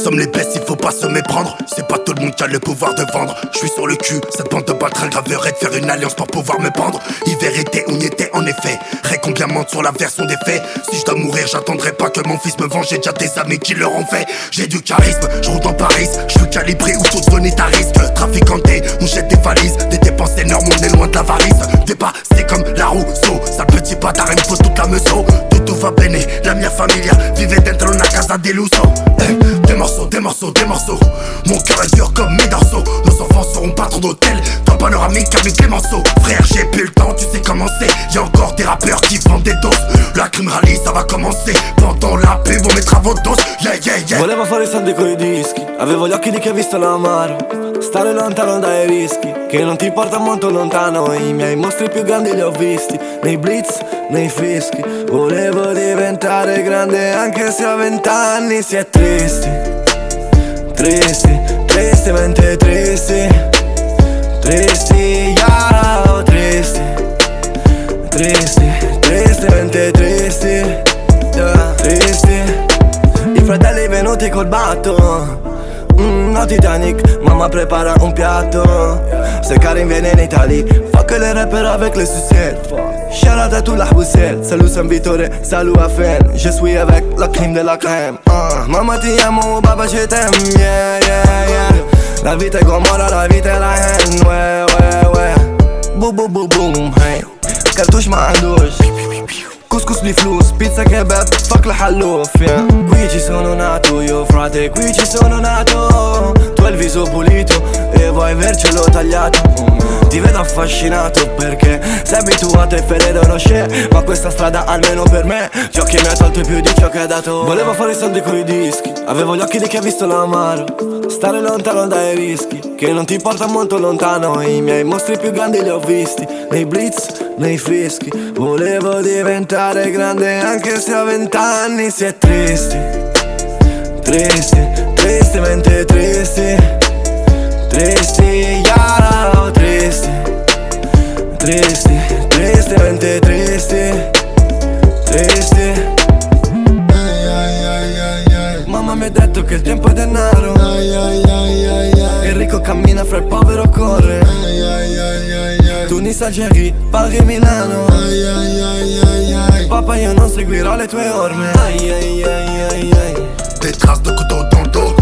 sommes les bestes, il faut pas se méprendre. C'est pas tout le monde qui a le pouvoir de vendre. Je suis sur le cul, cette bande de baltringues graverait de faire une alliance pour pouvoir me pendre. Vérité, on y était en effet. Ré combien mentent sur la version des faits. Si je dois mourir, j'attendrai pas que mon fils me venge. J'ai déjà des amis qui leur ont fait. J'ai du charisme, je roule dans Paris. Je suis calibré où toute zone est à risque. Traficanté, on jette des valises. Des dépenses énormes, on est loin de l'avarice. Dépassé comme la Rousseau. Sale petit bâtard, il me faut toute la meso. Tout va bene, la mia famiglia vive dentro una casa di lusso. Des morceaux, des morceaux, des morceaux. Mon cœur est dur comme mes dorsaux. Nos enfants seront patrons d'hôtel. Dans panoramique avec Clémenceau. Frère, j'ai plus le temps, tu sais comment c'est. Y'a encore des rappeurs qui vendent des doses. La crime rallye, ça va commencer. Pendant la pub, on mettra votre dose. Yeah, yeah, yeah. Voleva fare i soldi coi dischi. Avevo gli occhi di chi ha visto l'amaro. Stare lontano dai rischi, che non ti porta molto lontano. I miei mostri più grandi li ho visti nei blitz, nei fischi. Volevo diventare grande anche se a 20 anni. Si è tristi, tristi, tristemente tristi. Tristi, yeah, tristi, tristi, tristemente tristi, yeah, tristi. I fratelli venuti col batto. No Titanic, mamma prépare un piatto. C'est Karim viene in Italie. Fuck les rappers avec les sucettes. Shout out à tout la Houssette. Salut San Vittore, salut à Fen. Je suis avec la crème de la crème. Mamma ti amo, baba je t'aime. Yeah, yeah, yeah. La vita è Gomorra, la vita è la haine. Ouais, ouais, ouais. Boom, boom, boom, boom, hey. Cartouche ma andouche. Couscous li flus, pizza kebab, fuck la hallouf, yeah. Qui ci sono nato io, frate, qui ci sono nato. Tu hai il viso pulito e vuoi avercelo tagliato. Ti vedo affascinato perché sei abituato a Ferrero Rocher. Ma questa strada almeno per me ciò che mi ha tolto più di ciò che ha dato. Volevo fare i soldi coi dischi. Avevo gli occhi di chi ha visto l'amaro. Stare lontano dai rischi, che non ti porta molto lontano. I miei mostri più grandi li ho visti nei blitz, nei fischi. Volevo diventare grande anche se a 20 anni. Si è tristi, tristi, tristemente tristi. Tristi, yeah, tristi, tristi, tristemente tristi. Tristi. Mamma mi ha detto che il tempo è denaro. Il ricco cammina fra il povero corre. Tunis, Algeri, Paris, Milano. Papà io non seguirò le tue orme. Des traces de couteau dans le dos.